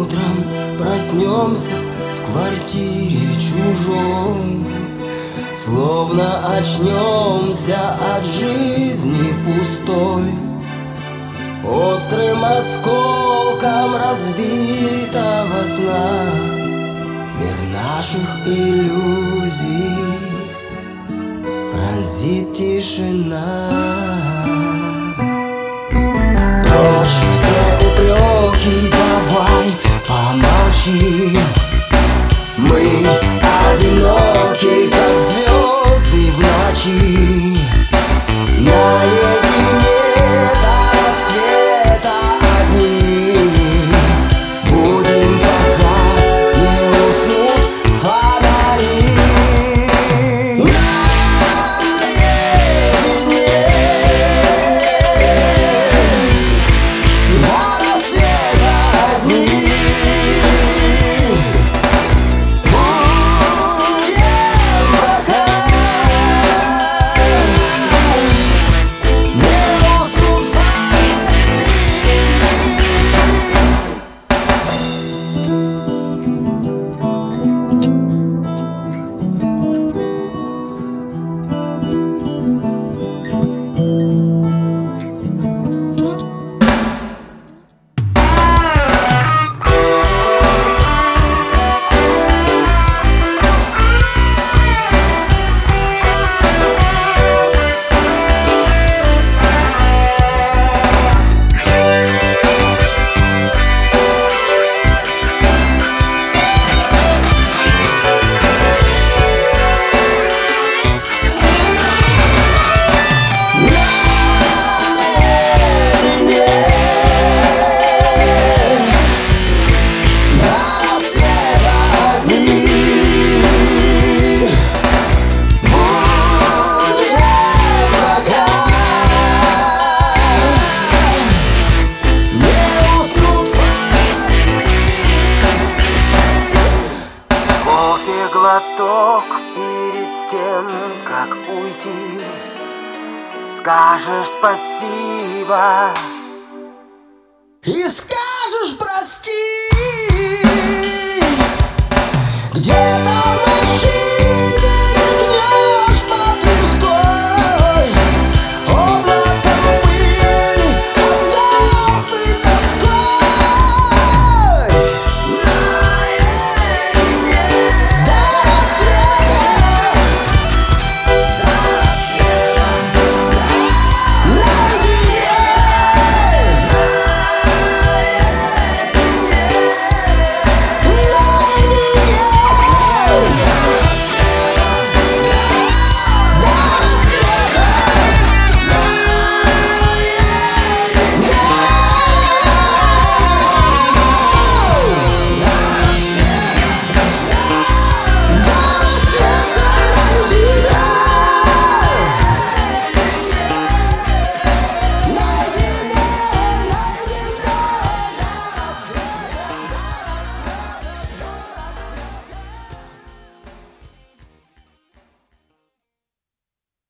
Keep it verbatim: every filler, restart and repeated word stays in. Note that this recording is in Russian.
утром проснемся в квартире чужой, словно очнемся от жизни пустой, острым осколком разбитого сна. Мир наших иллюзий пронзит тишина. Прочь все упреки, давай помолчим. Мы одиноки, как звезды в ночи, наедине до рассвета одни. Будем, пока не уснут фонари. Глоток перед тем, как уйти, скажешь спасибо. Искать